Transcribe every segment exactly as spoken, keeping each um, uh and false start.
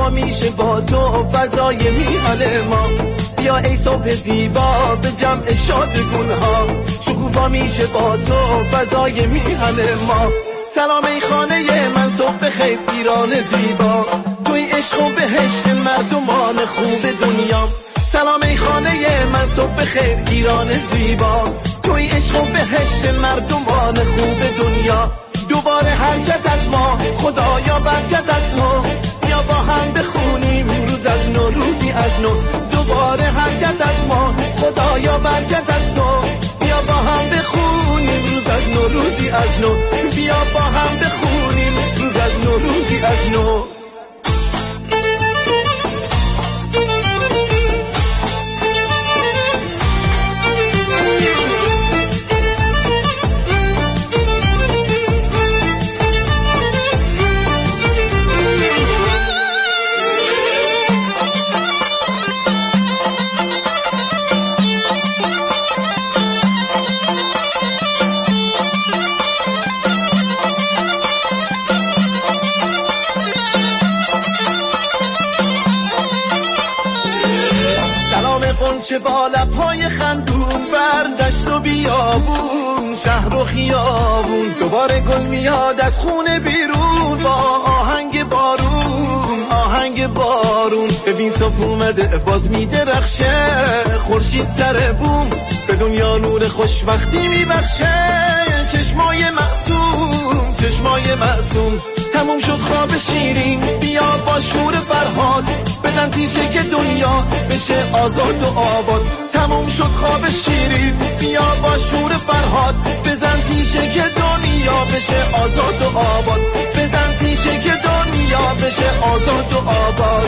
میشه با تو فضای میهن ما. بیا ای صبح زیبا به جمع شادگونها، شکوفا میشه با تو فضای میهن ما. سلام ای خانه من صبح بخیر ایران زیبا، توی عشق و بهشت مردمان خوب دنیا. سلام ای خانه من صبح بخیر ایران زیبا، توی عشق و بهشت مردمان خوب دنیا. دوباره حرکت از ما خدایا برکت از تو، بیا با هم بخونیم روز از نو روزی از نو. دوباره حرکت از ما خدایا برکت از تو، بیا با هم بخونیم روز از نو روزی از نو. بیا با هم بخونیم روز از نو روزی از نو. چه با لب‌های خندون بر دشت و بیابون، شهر و خیابون دوباره گل میاد از خونه بیرون با آهنگ بارون آهنگ بارون. ببین صبح اومده باز میدرخشه، خورشید سر بوم به دنیا نور خوشبختی میبخشه. چشمای معصوم چشمای معصوم تموم شد خواب شیرین، بیا با شور فرهاد بزن تیشه که دنیا بشه آزاد و آباد. تموم شد خواب شیرین، بیا با شور فرهاد بزن تیشه که دنیا بشه آزاد و آباد. بزن تیشه که دنیا بشه آزاد و آباد.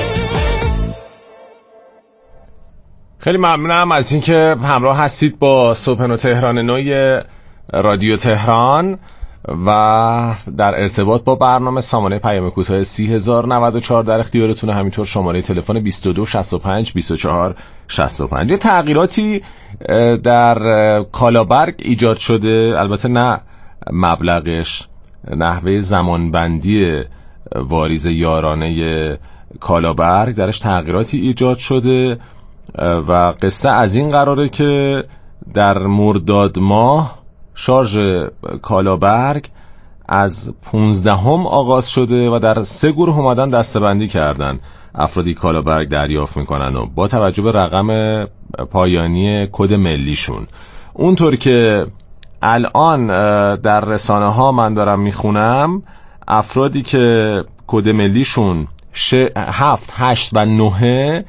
خیلی ممنونم از اینکه همراه هستید با صبح نو تهران نوی رادیو تهران و در ارتباط با برنامه سامانه پیام کوتاه سی هزار و نود و چهار در اختیارتونه، همینطور شماره تلفن بیست و دو شصت و پنج بیست و چهار شصت و پنج. یه تغییراتی در کالابرگ ایجاد شده، البته نه مبلغش، نحوه زمانبندی واریز یارانه کالابرگ درش تغییراتی ایجاد شده و قصه از این قراره که در مرداد ماه شارژ کالابرگ از پونزدهم آغاز شده و در سه گروه اومدن دسته‌بندی کردن افرادی کالابرگ دریافت میکنن و با توجه به رقم پایانی کد ملیشون. اونطور که الان در رسانه ها من دارم میخونم، افرادی که کد ملیشون هفت، هشت و نه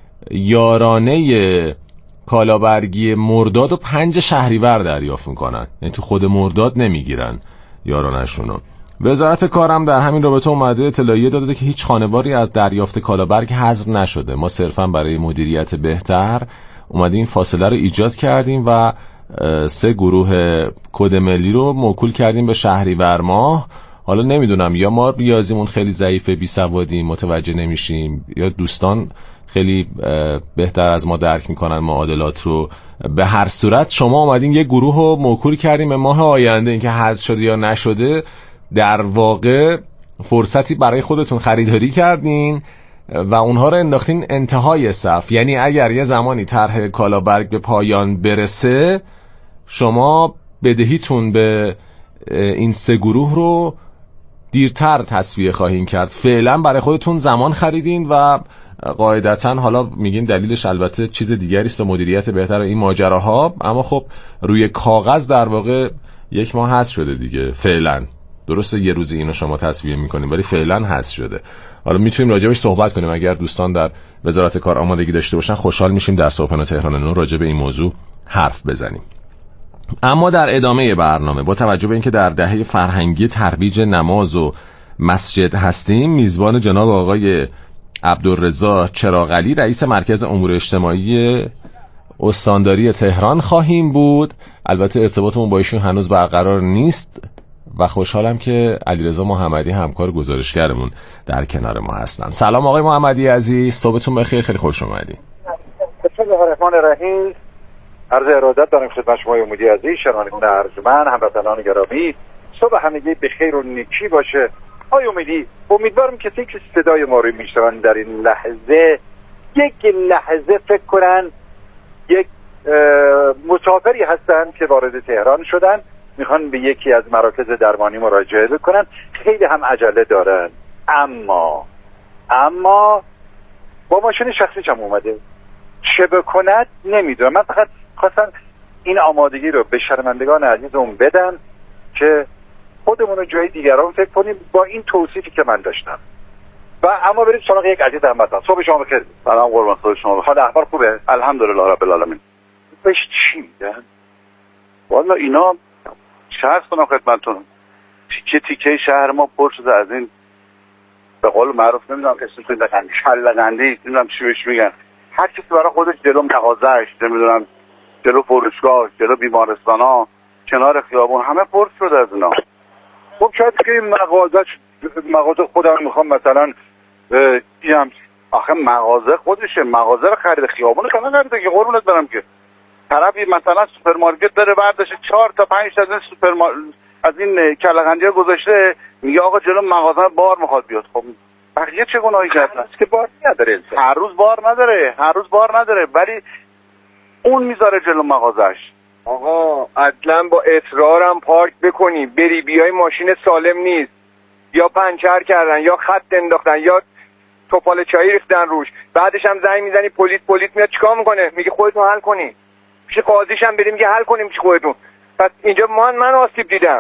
یارانه کالابرگی مرداد و پنج شهریور دریافت میکنن، یعنی تو خود مرداد نمیگیرن یارانشونو. وزارت کارم در همین رابطه اومده اطلاعیه داده که هیچ خانواری از دریافت کالابرگ حذف نشده. ما صرفا برای مدیریت بهتر اومدیم این فاصله رو ایجاد کردیم و سه گروه کد ملی رو موکول کردیم به شهریور ماه. حالا نمیدونم یا ما ریاضیمون خیلی ضعیفه، بی سوادیم، متوجه نمیشیم، یا دوستان خیلی بهتر از ما درک میکنن معادلات رو. به هر صورت شما اومدین یه گروه رو موکول کردیم به ماه آینده، اینکه حذف شده یا نشده در واقع فرصتی برای خودتون خریداری کردین و اونها رو انداختین انتهای صف. یعنی اگر یه زمانی طرح کالابرگ به پایان برسه، شما بدهیتون به این سه گروه رو دیرتر تسویه خواهین کرد. فعلا برای خودتون زمان خریدین و قاعدتاً حالا میگین دلیلش البته چیز دیگری است، مدیریت بهتر این ماجراها، اما خب روی کاغذ در واقع یک ماه حذف شده دیگه. فعلا درسته یه روزی اینو شما تصویه میکنیم ولی فعلا حذف شده. حالا میتونیم راجبش صحبت کنیم، اگر دوستان در وزارت کار آمادگی داشته باشن خوشحال میشیم در صبح نو تهران نو راجب این موضوع حرف بزنیم. اما در ادامه برنامه با توجه به اینکه در دهه فرهنگی ترویج نماز و مسجد هستیم، میزبان جناب آقای عبدالرضا چراغعلی رئیس مرکز امور اجتماعی استانداری تهران خواهیم بود. البته ارتباطمون با ایشون هنوز برقرار نیست و خوشحالم که علیرضا محمدی همکار گزارشگرمون در کنار ما هستن. سلام آقای محمدی عزیز، صبحتون بخیر، خیلی خوش اومدید. بسم الله الرحمن الرحیم. عرض ارادت دارم خدمت شما عمودی عزیز، شنوندگان ارجمند، هموطنان گرامی. صبح همگی بخیر و نیکی باشه. آقای امیدی، امیدوارم کسی که صدای ما رو میشنون در این لحظه یک لحظه فکر کنن یک مسافری هستن که وارد تهران شدن، میخوان به یکی از مراکز درمانی مراجعه بکنن، خیلی هم عجله دارن، اما اما با ماشین شخصیش هم اومده، چه بکند نمیدونم. من فقط خواستم این آمادگی رو به شرمندگان عزیزم بدم که خودمون رو جای دیگران فکر کنیم با این توصیفی که من داشتم. و اما بریم سراغ یک عزیز هموطن. صبح شما بخیر. سلام قربان صبح شما. حال احوال خوبه؟ الحمدلله رب العالمین. بهش چی میگن؟ والا اینا شهر کنم خدمتتون، تیکه تیکه شهر ما پر شده از این به قول معروف، نمیدونم اسمش دقیقاً کله‌قندی، نمیدونم چی بهش میگن، هر کسی برای خودش جلو مغازه‌اش، نمیدونم جلو فروشگاه، جلو بیمارستانا، کنار خیابون، همه پر شده از اینا. خب شاید که این مغازه مغازه خودم میخوام مثلا دیدم، آخه مغازه خودشه، مغازه رو خرید، خیابون که نخریده که قربونت برم که. طرفی مثلا سوپرمارکت داره برداشت چهار تا پنج تا از این سوپر از این کله‌قندی گذاشته، میگه آقا جلو مغازه بار میخواد بیاد. خب بقیه چه گناهی کردن که بار نداره؟ هر روز بار نداره، هر روز بار نداره، ولی اون میذاره جلو مغازش. آقا اصلا با اصرارم پارک بکنی بری بیای ماشین سالم نیست، یا پنچر کردن یا خط انداختن یا توپال چایی ریختن روش، بعدش هم زنگ میزنی پلیس، پلیس میاد چیکار میکنه؟ میگه خودتون حل کنی. پیش قاضیش هم بریم میگه حل کنیم چی خودتون. پس اینجا من من آسیب دیدم.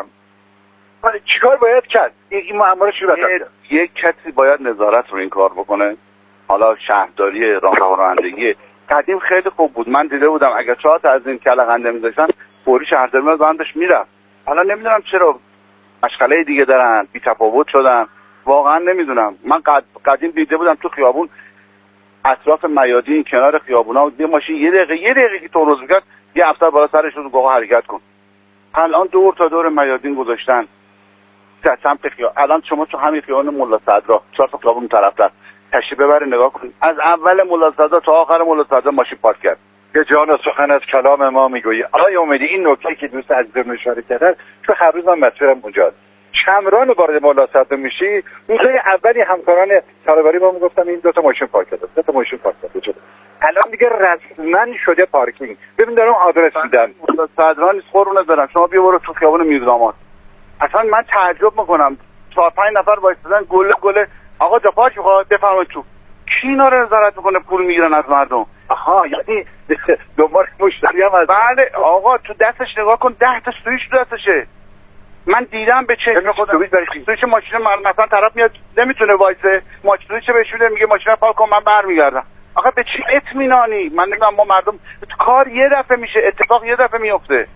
چیکار باید کرد؟ این معما رو چی باید؟ یک کسی باید نظارت رو این کار بکنه. حالا شهرداری، راهنمایی قدیم خیلی خوب بود، من دیده بودم اگر چهار تا از این کله‌قنده میذاشتن فوری شهرداری میاد بندش میرفت. حالا نمیدونم چرا مشغله دیگه دارن، بی تفاوت شدن، واقعا نمیدونم. من قد... قدیم دیده بودم تو خیابون اطراف میادین کنار خیابونا یه ماشین یه دقیقه یه دقیقه که تونوز میکرد یه افسر بالا سرش رو گفت حرکت کن. الان دور تا دور میادین گذاشتن در سمت خیابون. الان شما تو همین خیابون ملا صدرا چهار تا خیابون طرف‌تر تشریف ببرید نگاه کنید، از اول ملا صدرا تا آخر ملا صدرا ماشین پارک کرد. که جان سخن از کلام ما میگویی. آقای امیدی، این نکته که دوست عزیزم اشاره کردن تو هر روز من مسیرم اونجاست. چمران وارد ملا صدرا میشی، روزای اولی همکاران سربری ما میگفتن این دو تا ماشین پارک کرده، دو تا ماشین پارک کرده. الان دیگه رسما شده پارکینگ. ببین دارم آدرس میدن. ملا صدرا نیست قربونت برم، شما بیا برو تو خیابون میرداماد. اصلا من تعجب میکنم چهار پنج نفر وایسادن گله گله آقا جا پارک میخواد بفرمایید تو. کی اینا رو نظارت میکنه پول میگیرن از مردم؟ آها یعنی دنبال مشتری هم از بله آقا تو دستش نگاه کن، ده تا سویچ تو دستشه. من دیدم به چشم خودم سویچ ماشین مثلا طرف میاد نمیتونه وایسه، ماشین سویچ بهش میده میگه ماشین پارک کن من برمیگردم. آخه به چی اطمینانی؟ من نمیدونم ما مردم کار یه دفعه میشه، اتفاق یه دفعه میفته.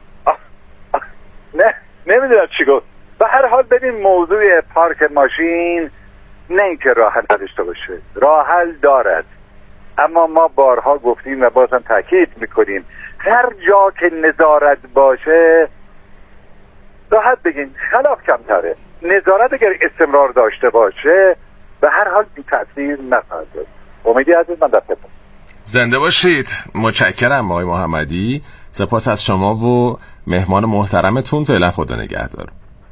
نه نمیدونم چی گفت. به هر حال ببین موضوع پارک ماشین نه اینکه راه حل نداشته باشه، راه حل دارد، اما ما بارها گفتیم و بازم تاکید میکنیم هر جا که نظارت باشه راحت بگین خلاف کمتره. نظارت اگر استمرار داشته باشه به هر حال بی تاثیر نخواهد بود. امیدی عزیز من دست بپرم. زنده باشید. متشکرم آقای محمدی، سپاس از شما و مهمان محترمتون. فعلا خدا نگهدار.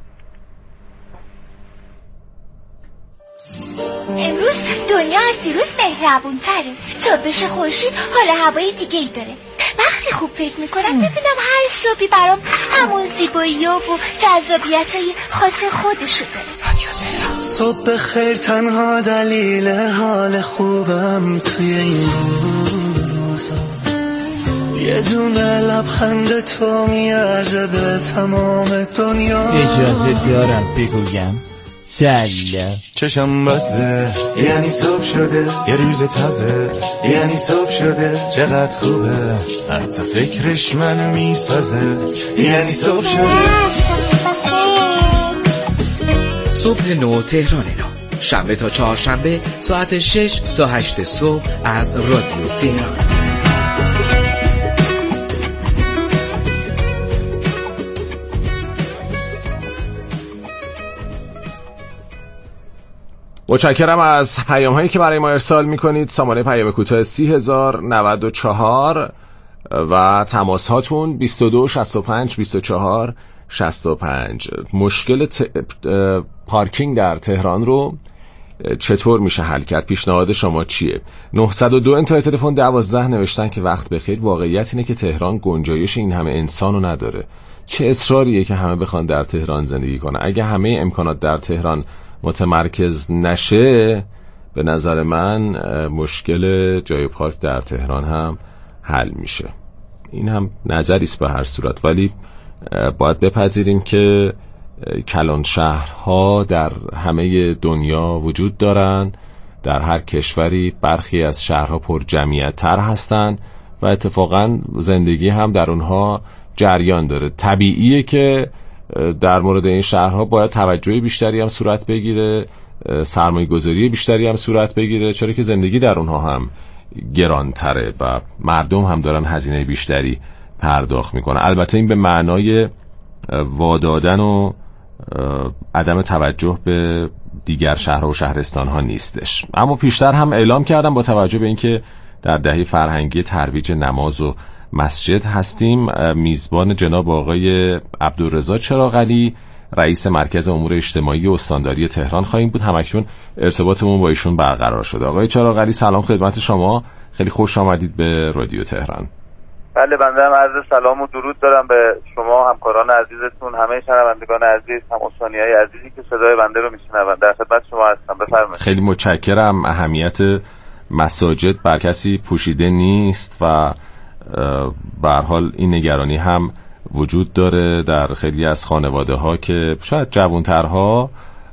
امروز دنیا از دیروز مهربون تره، تابش خورشید حال هوای دیگه ای داره. وقتی خوب فکر میکنم ببینم هر صبحی برام همون زیبایی و جذابیت های خاص خودشو داره. صبح خیر تنها دلیل حال خوبم توی این روزا، یه دونه لبخند تو میارزه به تمام دنیا. اجازه دارم بگویم سلام. چشم بسته یعنی صبح شده، یه روز تازه یعنی صبح شده، چقدر خوبه حتی فکرش منو میسازه، یعنی صبح شده. صبح نو تهران نو، شنبه تا چهارشنبه ساعت شش تا هشت صبح از رادیو تهران. متشکرم از پیام هایی که برای ما ارسال میکنید. سامانه پیام کوتاه سی هزار نود و چهار و تماس هاتون بیست و دو شصت و پنج بیست و چهار شصت و پنج. مشکل ت... پارکینگ در تهران رو چطور میشه حل کرد؟ پیشنهاد شما چیه؟ نهصد و دو انتهای تلفن دوازده نوشتن که وقت بخیر، واقعیت اینه که تهران گنجایش این همه انسانو نداره. چه اصراریه که همه بخوان در تهران زندگی کنن؟ اگه همه امکانات در تهران متمرکز نشه، به نظر من مشکل جای پارک در تهران هم حل میشه. این هم نظری است به هر صورت، ولی باید بپذیریم که کلان شهرها در همه دنیا وجود دارن. در هر کشوری برخی از شهرها پر جمعیت تر هستن و اتفاقا زندگی هم در اونها جریان داره. طبیعیه که در مورد این شهرها باید توجه بیشتری هم صورت بگیره، سرمایه گذاری بیشتری هم صورت بگیره، چرا که زندگی در اونها هم گرانتره و مردم هم دارن هزینه بیشتری پرداخت میکنن. البته این به معنای وادادن و عدم توجه به دیگر شهرها و شهرستان ها نیستش. اما پیشتر هم اعلام کردم با توجه به اینکه در دهه فرهنگی ترویج نماز و مسجد هستیم، میزبان جناب آقای عبدالرضا چراغعلی، رئیس مرکز امور اجتماعی استانداری تهران خواهیم بود. همکنون ارتباطمون با ایشون برقرار شده. آقای چراغعلی سلام خدمت شما، خیلی خوش آمدید به رادیو تهران. بله، بنده هم عرض سلام و درود دارم به شما، همکاران عزیزتون، همه شنوندگان عزیز، هم استانیای عزیزی که صدای بنده رو میشنوند. در خدمت شما هستم، بفرمایید. خیلی متشکرم. اهمیت مساجد بر کسی پوشیده نیست و به هر حال این نگرانی هم وجود داره در خیلی از خانواده ها که شاید جوانترها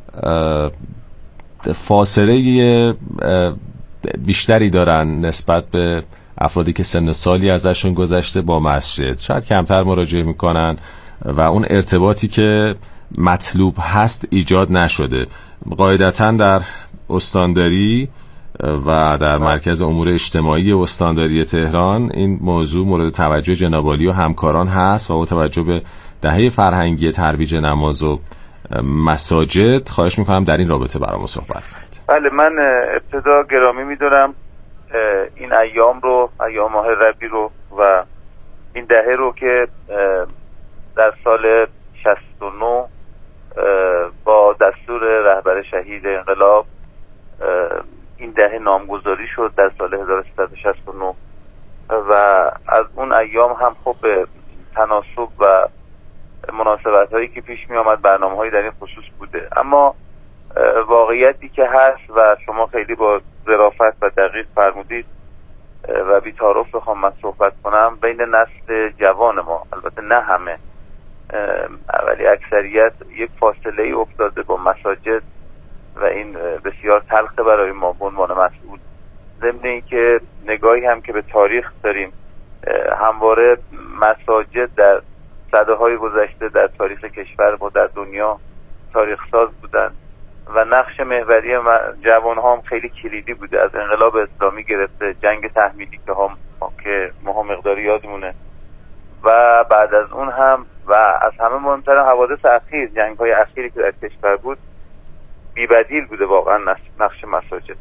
فاصله بیشتری دارن نسبت به افرادی که سن سالی ازشون گذشته با مسجد، شاید کمتر مراجعه میکنن و اون ارتباطی که مطلوب هست ایجاد نشده. قاعدتاً در استانداری و در مرکز امور اجتماعی استانداری تهران این موضوع مورد توجه جناب عالی و همکاران هست و با توجه به دهه فرهنگی ترویج نماز و مساجد خواهش میکنم در این رابطه برامون صحبت کنید. بله، من ابتدا گرامی میدونم این ایام رو، ایام ماه ربیع رو و این دهه رو که در سال شصت و نه با دستور رهبر شهید انقلاب این دهه نامگذاری شد در سال هزار و سیصد و شصت و نه و از اون ایام هم خب به تناسب و مناسبت هایی که پیش می آمد برنامه هایی در این خصوص بوده. اما واقعیتی که هست و شما خیلی با ظرافت و دقیق فرمودید و بی تعارف بخوام من صحبت کنم، بین نسل جوان ما، البته نه همه ولی اکثریت، یک فاصله ای افتاده با مساجد و این بسیار تلخه برای ما به عنوان مسئول. ضمن اینکه نگاهی هم که به تاریخ داریم، همواره مساجد در سده‌های گذشته در تاریخ کشور و در دنیا تاریخ ساز بودن و نقش محوری جوان ها هم خیلی کلیدی بوده. از انقلاب اسلامی گرفته، جنگ تحمیلی که هم که ما مقداری یادمونه و بعد از اون هم و از همه مهمتر حوادث اخیر، جنگ های اخیری که در کشور بود، بی‌بدیل بوده واقعا نقش مساجد.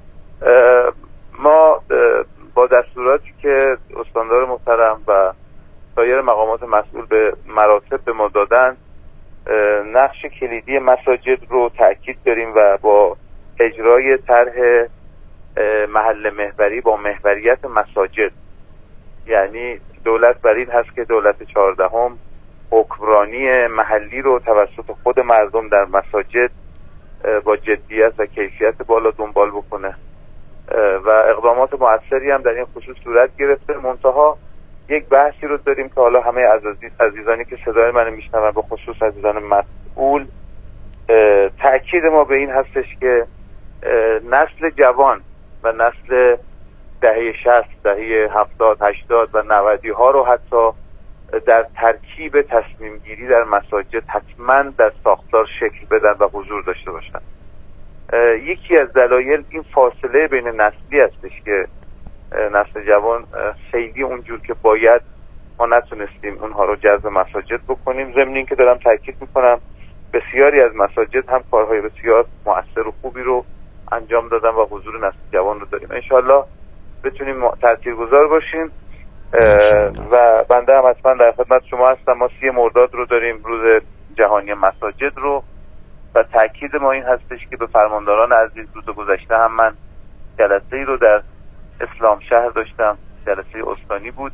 ما با دستوراتی که استاندار محترم و سایر مقامات مسئول به مراتب به ما دادن، نقش کلیدی مساجد رو تأکید داریم و با اجرای طرح محل محوری با محوریت مساجد، یعنی دولت بر این هست که دولت چهاردهم حکمرانی محلی رو توسط خود مردم در مساجد با جدیت و کیفیت بالا دنبال بکنه و اقدامات مؤثری هم در این خصوص صورت گرفته. منتها یک بحثی رو داریم که حالا همه عزیز عزیزانی که صدای من میشنون، به خصوص عزیزان مسئول، تأکید ما به این هستش که نسل جوان و نسل دهه شصت، دهه هفتاد، هشتاد و نودی ها رو حتی در ترکیب تصمیم گیری در مساجد حتما در ساختار شکل بدن و حضور داشته باشن. یکی از دلایل این فاصله بین نسلی هستش که نسل جوان خیلی اونجور که باید ما نتونستیم اونها رو جذب مساجد بکنیم. ضمن این که دارم تاکید میکنم بسیاری از مساجد هم کارهای بسیار مؤثر و خوبی رو انجام دادن و حضور نسل جوان رو داریم. انشالله بتونیم تاثیرگذار باشیم. و بنده هم حتما در خدمت شما هستم. ما سی مرداد رو داریم، روز جهانی مساجد رو، و تاکید ما این هستش که به فرمانداران عزیز، روز گذشته هم من جلسه ای رو در اسلام شهر داشتم، جلسه استانی بود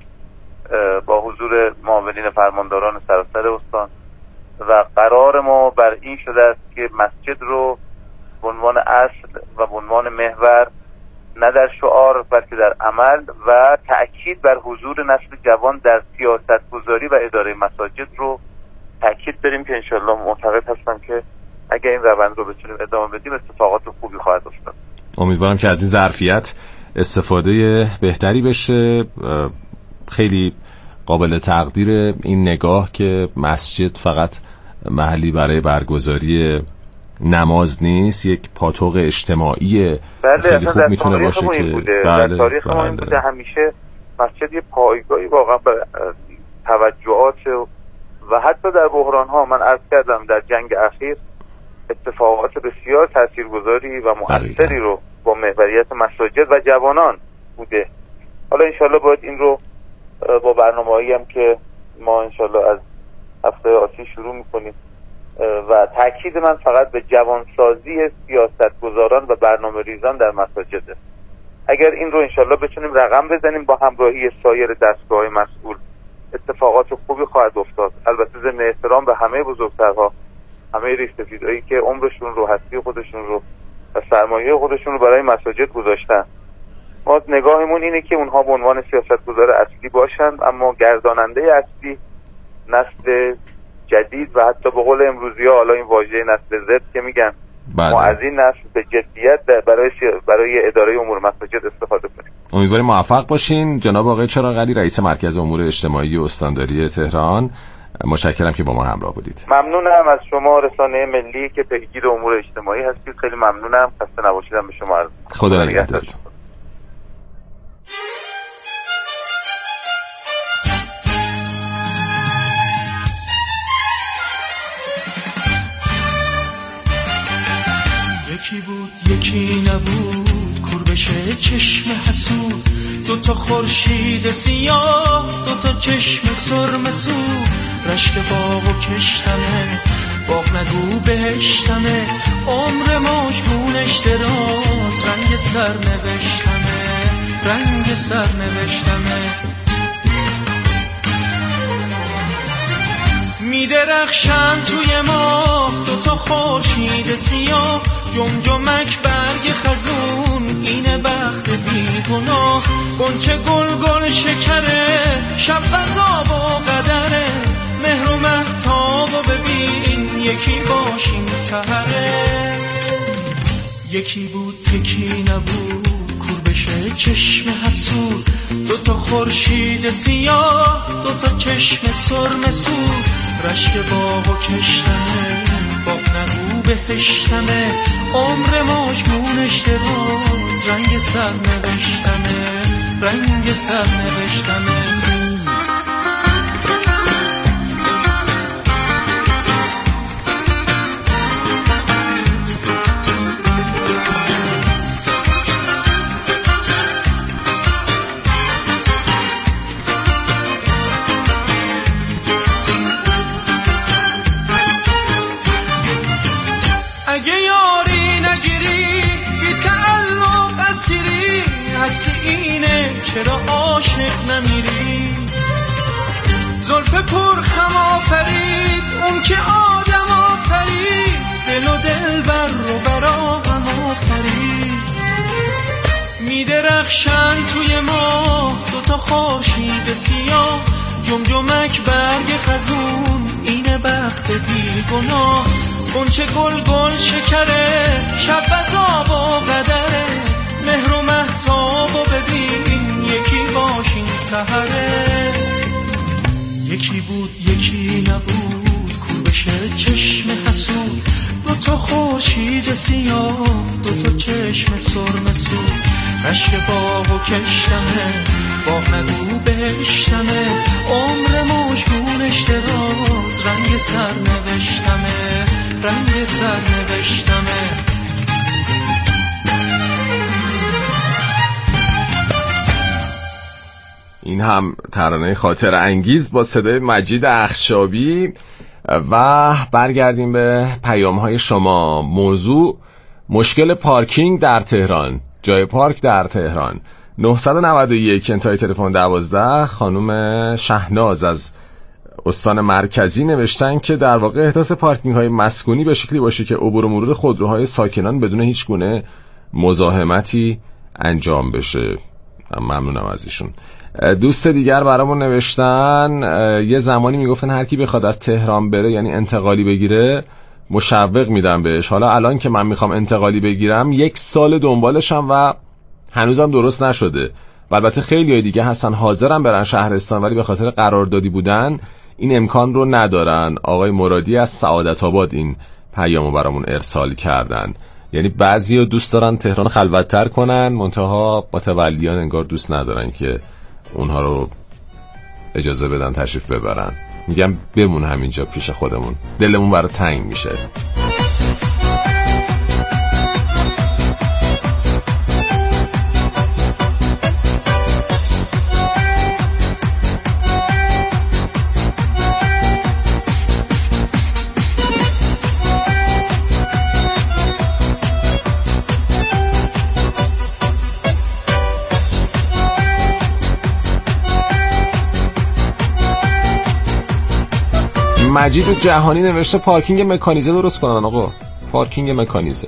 با حضور معاونین فرمانداران سراسر استان، و قرار ما بر این شده است که مسجد رو به عنوان اصل و به عنوان محور، نه در شعار بلکه در عمل، و تأکید بر حضور نسل جوان در سیاست گذاری و اداره مساجد رو تأکید بریم که انشالله معتقد هستم که اگر این روند رو بتونیم ادامه بدیم اتفاقات خوبی خواهد افتاد. امیدوارم که از این ظرفیت استفاده بهتری بشه. خیلی قابل تقدیر این نگاه که مسجد فقط محلی برای برگزاری نماز نیست، یک پاتوق اجتماعی بله، خیلی خوب میتونه باشه که بوده. بله، در تاریخ ما این بله. بوده همیشه مسجد یه پایگاهی واقعا به توجهات و حتی در بحران ها، من عرض کردم در جنگ اخیر اتفاقات بسیار تاثیرگذاری و مؤثری رو با محوریت مساجد و جوانان بوده. حالا انشالله باید این رو با برنامه‌ای هم که ما انشالله از هفته آتی شروع میکنیم و تاکید من فقط به جوانسازی سیاستگزاران و برنامه ریزان در مساجده. اگر این رو انشالله بتونیم رقم بزنیم با همراهی سایر دستگاه‌های مسئول، اتفاقات خوبی خواهد افتاد. البته ضمن احترام به همه بزرگترها، همه ریش‌سفیدایی که عمرشون رو، هستی خودشون رو و سرمایه خودشون رو برای مساجد گذاشتن. ما نگاهمون اینه که اونها به عنوان سیاستگزار اصلی باشند، اما گرداننده اصلی نسل جدید و حتی به قول امروزی‌ها حالا این واژه نسل زد که میگن، بله. ما از این نسل به جدیت برای برای اداره امور مساجد استفاده کنیم. امیدواریم موفق باشین. جناب آقای چراغ علی، رئیس مرکز امور اجتماعی استانداری تهران، متشکرم که با ما همراه بودید. ممنونم از شما رسانه ملی که پیگیر امور اجتماعی هستید. خیلی ممنونم. خسته نباشیدم به شما. عرض خدا نگهدارتون. یکی بود یکی نبود، کوربشه چشم حسود، دوتا خورشید سیاه، دوتا چشم سرم سود، رشک باغ و کشتمه، باغ نگو بهشتمه، عمر ماجگونش دراز، رنگ سر نوشتمه، رنگ سر نوشتمه. میدرخشن توی ما دوتا خورشید سیاه، جمجمک برگ خزون، اینه بخت بیگناه، گنچه گل گل شکره، شب غذاب و قدره، مهر و مهتاب و ببین یکی باشیم سحره. یکی بود یکی نبود، کوربشه چشم حسود، دوتا خورشید سیاه، دوتا چشم سرم سود، رشک باغ و کشتمه، باغ نگو بهشتمه، عمر ماجگونش دراز، رنگ سر نوشتمه، رنگ سر نوشتمه. اگه یاری نگیری بی تعلق اسیری، هستی اینه چرا عاشق نمیری. زلف پر خم آفرید اون که آدم آفرید، دل و دل بر رو برا هم آفرید. میدرخشن توی ما دوتا خورشید سیاه، جمجمک برگ خزون، اینه بخت بیگناه، گنچه گل گل شکره، شب غذاب و قدره، مهر و مهتاب و ببین یکی باشین سحره. یکی بود یکی نبود، کوربشه چشم حسود، دوتا خورشید سیاه، دوتا چشم سرم سود، رشک باغ و کشتمه، باغ نگو بهشتمه، عمر ماجگونش دراز، رنگ سر نوشتمه، رنگ سر نوشتمه. این هم ترانه خاطر انگیز با صدای مجید اخشابی. و برگردیم به پیام‌های شما. موضوع مشکل پارکینگ در تهران، جای پارک در تهران. نه نه یک انتهای تلفن دوازده. خانم شهناز از استان مرکزی نوشتن که در واقع احداث پارکینگ های مسکونی به شکلی باشه که عبور و مرور خودروهای ساکنان بدون هیچ گونه مزاحمتی انجام بشه. ممنونم از ایشون. دوست دیگر برامون نوشتن یه زمانی میگفتن هر کی بخواد از تهران بره، یعنی انتقالی بگیره، مشوق میدم بهش. حالا الان که من میخوام انتقالی بگیرم یک سال دنبالشم و هنوزم درست نشده. و البته خیلی دیگه هستن حاضرن برن شهرستان ولی به خاطر قراردادی بودن این امکان رو ندارن. آقای مرادی از سعادت آباد این پیامو برامون ارسال کردن. یعنی بعضیا دوست دارن تهران خلوت‌تر کنن، منتها متولیان انگار دوست ندارن که اونها رو اجازه بدن تشریف ببرن. میگم بمون همینجا پیش خودمون، دلمون برای تنگ میشه. مجید جهانی نوشته پارکینگ مکانیزه درست کنن. آقا پارکینگ مکانیزه.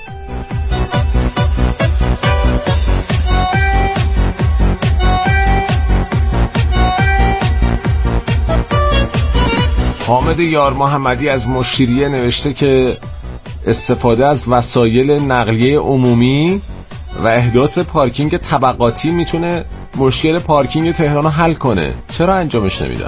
حامد یار محمدی از مشیریه نوشته که استفاده از وسایل نقلیه عمومی و احداث پارکینگ طبقاتی میتونه مشکل پارکینگ تهران رو حل کنه. چرا انجامش نمیدن؟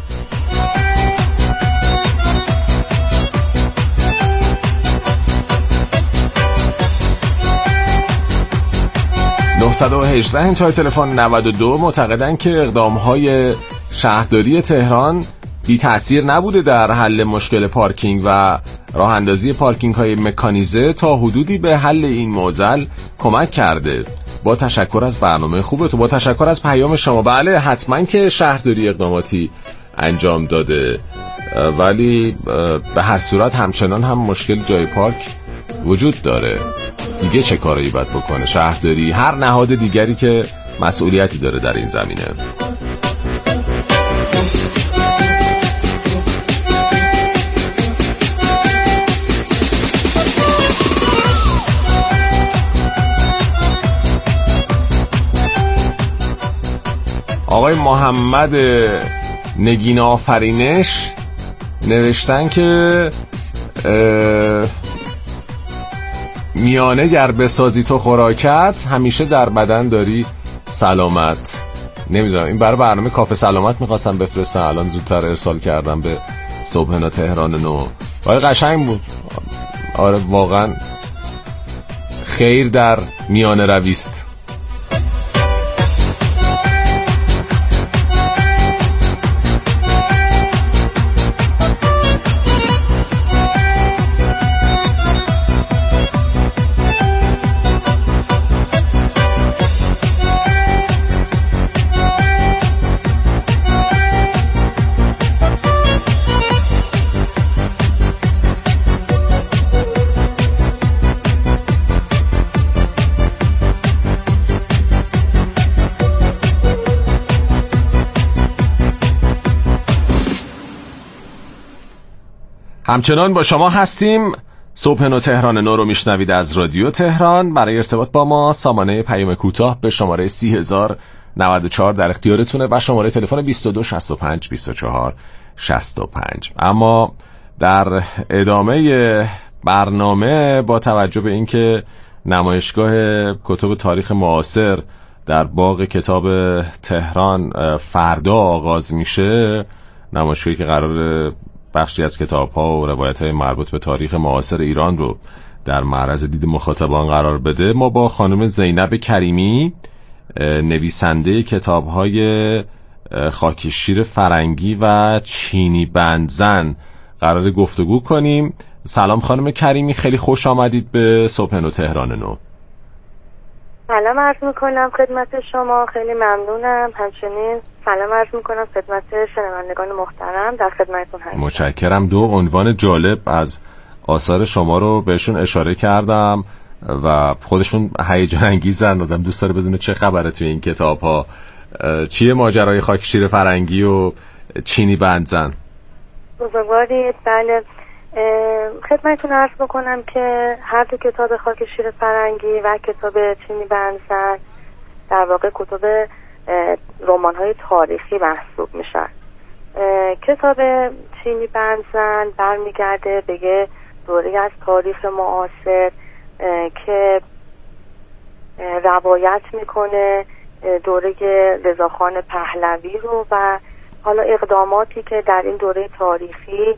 نه یک هشت انتهای تلفن نود و دو معتقدن که اقدام‌های شهرداری تهران بی تأثیر نبوده در حل مشکل پارکینگ و راه اندازی پارکینگ های مکانیزه تا حدودی به حل این معضل کمک کرده. با تشکر از برنامه خوبتون، با تشکر از پیام شما. بله حتما که شهرداری اقداماتی انجام داده ولی به هر صورت همچنان هم مشکل جای پارک وجود داره. دیگه چه کاری باید بکنه شهرداری، هر نهاد دیگری که مسئولیتی داره در این زمینه؟ آقای محمد نگین آفرینش نوشتن که میانه گر بسازی تو خوراکت، همیشه در بدن داری سلامت. نمیدونم این برای برنامه کافه سلامت میخواستم بفرستم، الان زودتر ارسال کردم به صبحنا تهران نو. آره قشنگ بود. آره واقعا خیر در میانه رویست. همچنان با شما هستیم. صبحنا تهران نو رو میشنوید از رادیو تهران. برای ارتباط با ما سامانه پیام کوتاه به شماره سی هزار و نود و چهار در اختیارتونه و شماره تلفن بیست و دو شصت و پنج بیست و چهار شصت و پنج. اما در ادامه برنامه با توجه به اینکه نمایشگاه کتب تاریخ معاصر در باغ کتاب تهران فردا آغاز میشه، نمایشگاهی که قرار بخشی از کتاب‌ها و روایت‌های مربوط به تاریخ معاصر ایران رو در معرض دید مخاطبان قرار بده، ما با خانم زینب کریمی نویسنده کتاب‌های خاک شیر فرنگی و چینی بندزن قرار گفتگو کنیم. سلام خانم کریمی، خیلی خوش آمدید به صبحنا تهران نو. سلام عرض میکنم خدمت شما، خیلی ممنونم. همچنین سلام عرض میکنم خدمت شنوندگان محترم، در خدمتتون هستم. متشکرم. دو عنوان جالب از آثار شما رو بهشون اشاره کردم و خودشون هیجان انگیزن. آدم دوست داره بدونه چه خبره توی این کتاب ها. چیه ماجرای خاک شیر فرنگی و چینی بندزن؟ بزرگوارید. بله، خدمتتون عرض بکنم که هر دو کتاب خاک شیر فرنگی و کتاب چینی بندزن در واقع کتاب رمان‌های تاریخی محسوب میشن. کتاب چینی بندزن برمیگرده به یه دوره از تاریخ معاصر که روایت میکنه دوره رضاخان پهلوی رو و حالا اقداماتی که در این دوره تاریخی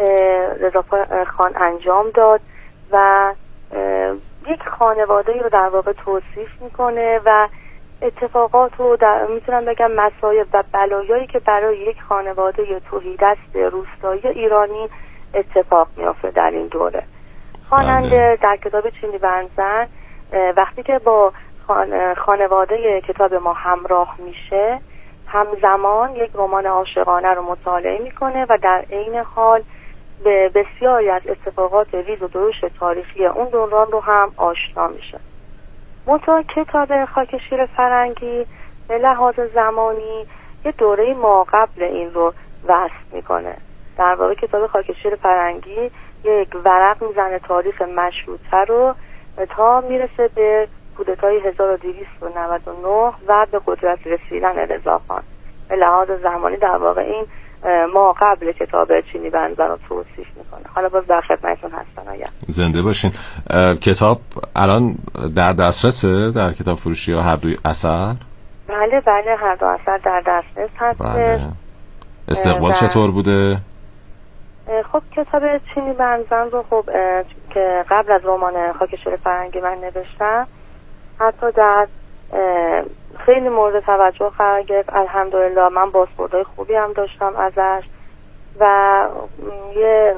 رضاخان انجام داد و یک خانواده رو در واقع توصیف میکنه و اتفاقات رو میتونم بگم مصایب و بلایایی که برای یک خانواده یا توحیدست روستایی ایرانی اتفاق میافته در این دوره. خواننده در کتاب چینی بندزن وقتی که با خانواده کتاب ما همراه میشه همزمان یک رمان عاشقانه رو مطالعه میکنه و در عین حال به بسیاری از اتفاقات ریز و دروش تاریخی اون دوران رو هم آشنا میشه. منتها کتاب خاک شیر فرنگی به لحاظ زمانی یه دوره ماقبل این رو وصف میکنه. در واقع کتاب خاک شیر فرنگی یک ورق میزنه تاریخ مشروطه رو تا میرسه به کودتای هزار و دویست و نود و نه و به قدرت رسیدن رضاخان. به لحاظ زمانی در واقع این ما قبل کتاب چینی بندزن رو توصیف میکنه. حالا باز در خدمتتون هستم. آیا زنده باشین. کتاب الان در دسترسه در کتاب فروشی ها هر دوی اثر؟ بله بله هر دو اثر در دسترس هست. بله. استقبال چطور بوده؟ خب کتاب چینی بندزن رو خب که قبل از رمان خاک شیر فرنگی من نوشتم حتی در خیلی مورد توجه قرار گرفت. الحمدلله من بازخوردهای خوبی هم داشتم ازش و یه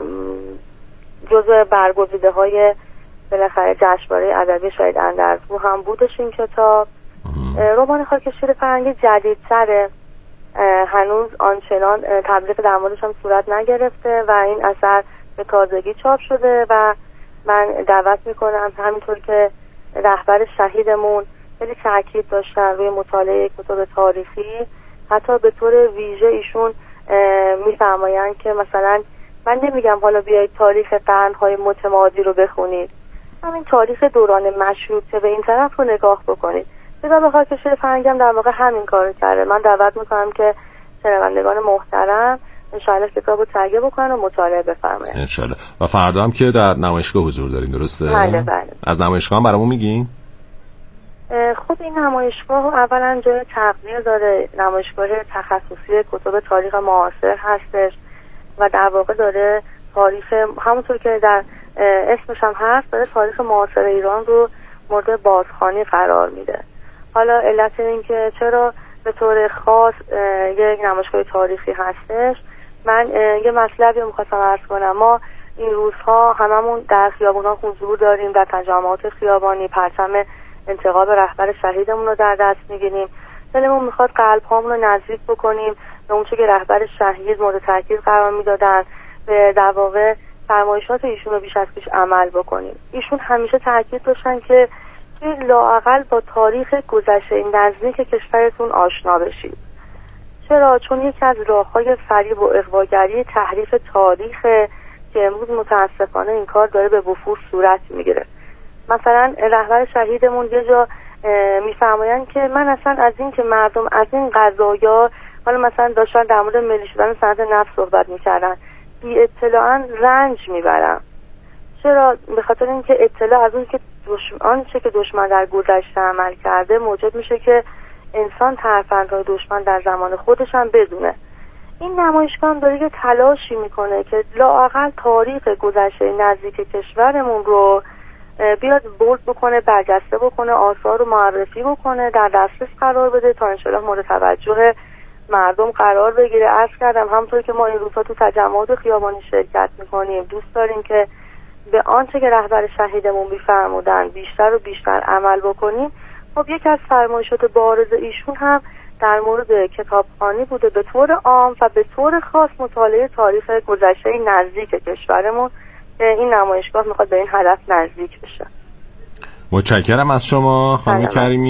جزء برگزیده های بالاخره جشنواره ادبی شهید اندرزگو هم بودش این کتاب. رمان خاک شیر فرنگی جدیدتره، هنوز آنچنان تبلیغ در موردش هم صورت نگرفته و این اثر به تازگی چاپ شده و من دعوت میکنم همینطور که رهبر شهیدمون خیلی تاکید داشتن روی مطالعه کتب تاریخی، حتی به طور ویژه ایشون میفرمایند که مثلا من نمیگم حالا بیایید تاریخ قرن‌های متمادی رو بخونید، همین تاریخ دوران مشروطه به این طرف رو نگاه بکنید. کتاب خاک شیر فرنگی هم در واقع همین کارو کرده. من دعوت میکنم که شنوندگان محترم انشاءالله کتاب رو تهیه بکنن و مطالعه بفرمایید انشاءالله. و فردا هم که در نمایشگاه حضور دارین درسته؟ بله بله. از نمایشگاه هم برامون میگین؟ خب این نمایشگاه اولا جای تقدیر داره، نمایشگاه تخصصی کتب تاریخ معاصر هستش و در واقع داره تاریخ همونطور که در اسمش هم هست داره تاریخ معاصر ایران رو مورد بازخوانی قرار میده. حالا علت این که چرا به طور خاص یک نمایشگاه تاریخی هستش، من یه مطلبی رو میخواستم عرض کنم. ما این روزها هممون در خیابون‌ها حضور داریم، در تجمعات خیابانی پرچم انتخاب رهبر شهیدمون رو در دست میگیریم. دلمون میخواد قلب هامون رو نزدیک بکنیم به اون چه که رهبر شهید مورد تاکید قرار میدادن، به در واقع فرمایشات ایشون رو بیش از پیش عمل بکنیم. ایشون همیشه تاکید داشتن که لااقل با تاریخ گذشته نزدیک کشورتون آشنا بشید. چرا؟ چون یکی از راه‌های فریب و اغواگری تحریف تاریخ که امروز متاسفانه این کار داره به وفور صورت میگیره. مثلا رهبر شهیدمون یه جا میفرمایند که من اصلا از این که مردم از این قضایا حالا مثلا داشتن در مورد ملی شدن صنعت نفت صحبت میکردن بی اطلاعاً رنج میبرم. چرا؟ به خاطر اینکه اطلاع از اون که دشمن چه که دشمن در گذشته عمل کرده موجب میشه که انسان ترفندهای دشمن در زمان خودش هم بدونه. این نمایشگاه هم داره یه تلاشی میکنه که لااقل تاریخ گذشته نزدیک کشورمون رو بیاد بولد بکنه، برجسته بکنه، آثار رو معرفی بکنه، در دسترس قرار بده تا انشالله مورد توجه مردم قرار بگیره. عرض کردم همونطور که ما این روزها تو تجمعات خیابانی شرکت میکنیم دوست داریم که به آنچه که رهبر شهیدمون میفرمودن بیشتر و بیشتر عمل بکنیم. خب یکی از فرمایشات بارز ایشون هم در مورد کتابخوانی بوده به طور عام و به طور خاص مطالعه تاریخ گذشته نزدیک کشورمون. این نمایشگاه میخواد به این هدف نزدیک بشه. متشکرم از شما خانم کریمی.